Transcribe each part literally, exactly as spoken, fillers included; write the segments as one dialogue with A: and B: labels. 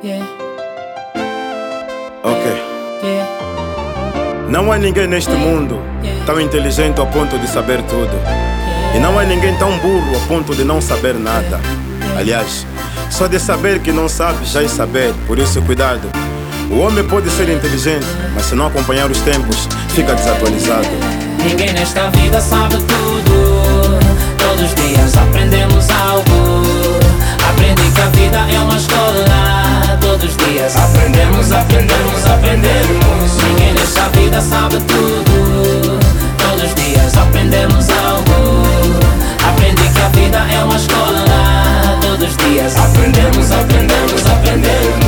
A: Yeah.
B: Ok.
A: Yeah.
B: Não há ninguém neste mundo tão inteligente ao ponto de saber tudo. E não há ninguém tão burro ao ponto de não saber nada. Aliás, só de saber que não sabe já é saber, por isso cuidado. O homem pode ser inteligente, mas se não acompanhar os tempos, fica desatualizado.
A: Ninguém nesta vida sabe tudo. Todos os dias aprendemos algo. Aprendi que a vida é uma escola. Todos os dias aprendemos, aprendemos, aprendemos. Ninguém nesta vida sabe tudo. Todos os dias aprendemos algo. Aprendi que a vida é uma escola. Todos os dias aprendemos, aprendemos, aprendemos.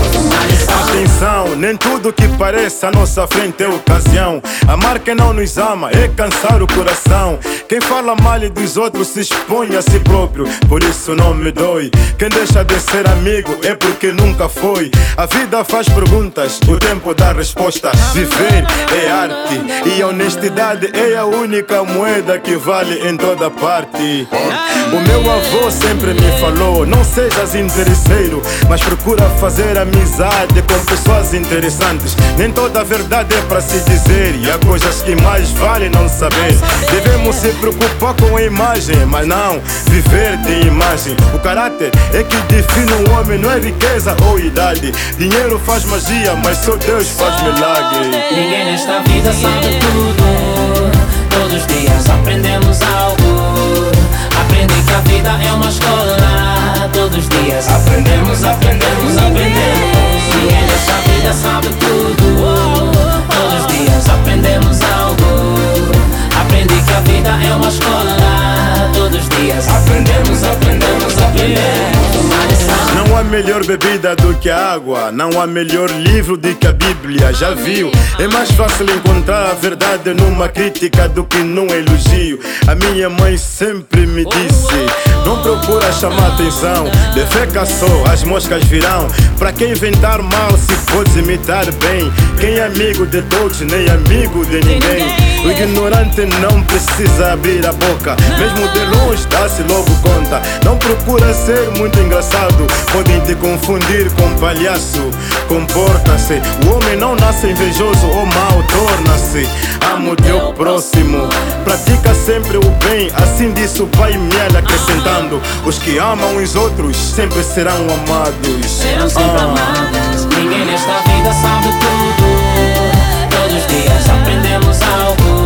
B: Atenção, nem tudo que parece à nossa frente é ocasião. Amar quem não nos ama é cansar o coração. Quem fala mal dos outros se expõe a si próprio, por isso não me dói. Quem deixa de ser amigo é porque nunca foi. A vida faz perguntas, o tempo dá resposta. Viver é arte e a honestidade é a única moeda que vale em toda parte. O meu avô sempre me falou: não sejas interesseiro, mas procura fazer amizade com pessoas interessantes. Nem toda a verdade é para se dizer, e há coisas que mais vale não saber. Devemos se preocupar com a imagem, mas não viver de imagem. O caráter é que define um homem, não é riqueza ou idade. Dinheiro faz magia, mas só Deus faz milagre.
A: Ninguém nesta vida sabe tudo. Todos os dias aprendemos algo. Aprendi que a vida é uma escola. Todos os dias aprendemos, aprendemos, aprendemos. Ninguém nesta vida sabe tudo. Todos os dias aprendemos algo. Aprendi que a vida é uma escola. Todos os dias aprendemos, aprendemos, aprendemos.
B: Não há melhor bebida do que a água. Não há melhor livro do que a Bíblia. Já viu? É mais fácil encontrar a verdade numa crítica do que num elogio. A minha mãe sempre me disse: não procura chamar atenção, de fé só as moscas virão. Pra quem inventar mal se pode imitar bem. Quem é amigo de todos nem amigo de ninguém. O ignorante não precisa abrir a boca, mesmo de longe dá-se logo conta. Não procura ser muito engraçado, podem te confundir com palhaço. Comporta-se, o homem não nasce invejoso ou mau, torna-se. Ama o teu próximo, pratica sempre o bem, assim disse o Pai Miel acrescentando: os que amam os outros sempre serão amados.
A: Serão sempre
B: ah.
A: amados. Ninguém nesta vida sabe tudo. Todos os dias aprendemos algo.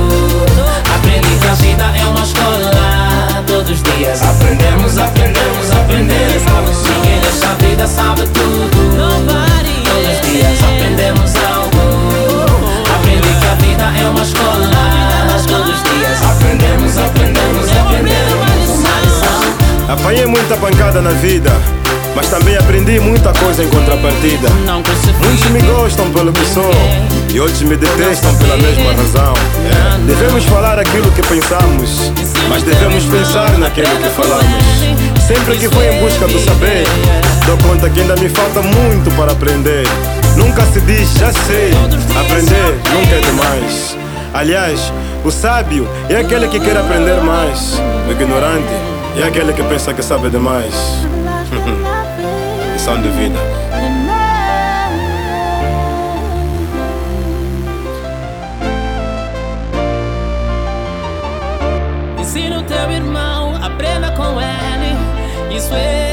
A: Aprendi que a vida é uma escola. Todos os dias aprendemos, aprendemos, aprendemos. Ninguém nesta vida sabe tudo. Todos os dias aprendemos algo. Aprendi que a vida é uma escola. Todos os dias aprendemos, aprendemos, aprendemos.
B: Apanhei muita pancada na vida, mas também aprendi muita coisa em contrapartida. Muitos me gostam pelo que sou e outros me detestam pela mesma razão. Devemos falar aquilo que pensamos, mas devemos pensar naquilo que falamos. Sempre que vou em busca do saber, dou conta que ainda me falta muito para aprender. Nunca se diz já sei, aprender nunca é demais. Aliás, o sábio é aquele que quer aprender mais. O ignorante é aquele que pensa que sabe demais. Lição de vida.
A: Ensina o teu irmão, aprenda com ele. Isso é